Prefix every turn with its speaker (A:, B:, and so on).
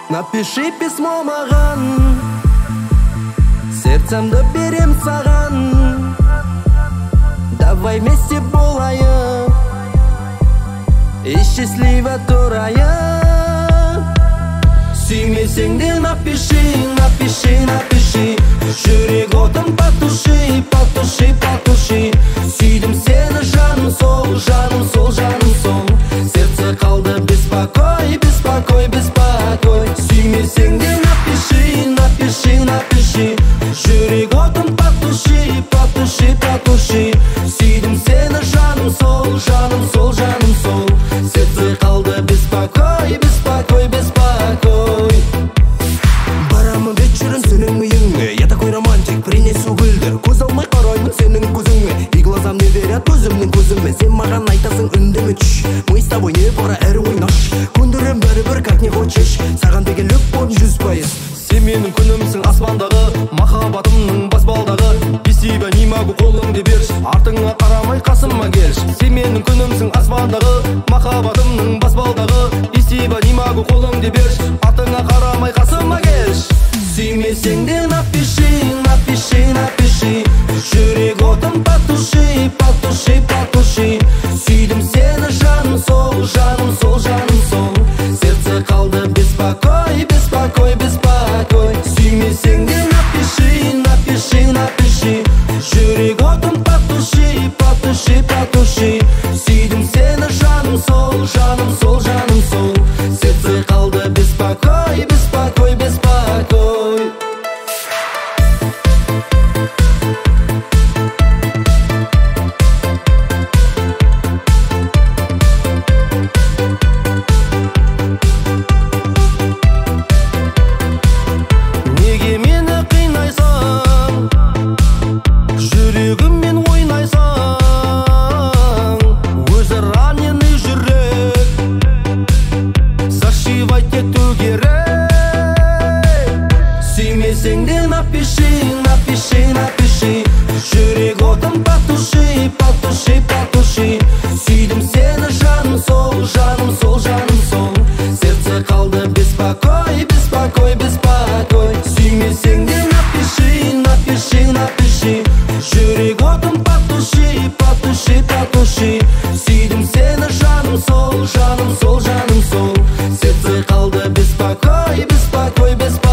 A: Напиши письмо маған, сердцемді берем саған. Давай вместе болайық и счастливо тұрайық. Сүймесең де напиши, напиши, напиши. Жүрек отын потуши, потуши, потуши. Сүйдім сені жаным сол, жаным сол, жаным сол. Сердце қалды беспокой, беспокой, беспокой. Сүймесең де напиши, напиши, напиши. Жүрек отын потуши, потуши, потуши. Сүйдім сені жаным сол, жаным сол, жаным сол. Сердце қалды беспокой, беспокой, беспокой. Барамын вечером сенің үйіңе, я такой романтик, принесу гүлдер. Көз алмай қараймын сенің көзіңе, и глазам не верят өзімнің көзіме. Сен маған айтасың үндеме, мы с тобой не пора әрі ойнаш. Көндірем бәрібір как не хочешь, саған деген любовь 100%. Сен менің күнімсің аспандағы, махаббатымның баспалдағы. Без тебя не могу, қолыңды берші, артыңа қарамай қасыма келші. Сен менің күнімсің аспандағы, махаббатымның баспалдағы. Без тебя не могу, қолыңды берші, артыңа қарамай қасыма келші. Сүймесең де напиши, напиши, напиши. Жүрек отын потуши, потуши, потуши. Сүйдім сені жаным сол, жаным сол, жаным сол. Сердце қалды беспокой, беспокой, беспокой. Сүймесең де напиши, напиши, напиши. Жүрек отын потуши, потуши, потуши. Сүйдім сені жаным сол, жаным сол, жаным сол. Сердце қалды беспокой, беспокой, беспокой. Неге мені қинайсың, жүрегіммен ойнайсың, өзі раненый жүрек, зашивать ету керек. Сүймесең де напиши, напиши, напиши. Жүрек отын потуши, потуши, потуши. Сүйдім сені жаным сол, жаным сол, жаным сол. Сердце қалды беспокой, беспокой, беспокой. Сүймесең де напиши, напиши, напиши. Жүрек отын потуши, потуши, потуши. Сүйдім сені жаным сол, жаным сол, жаным сол. Сердце қалды беспокой, беспокой, беспокой.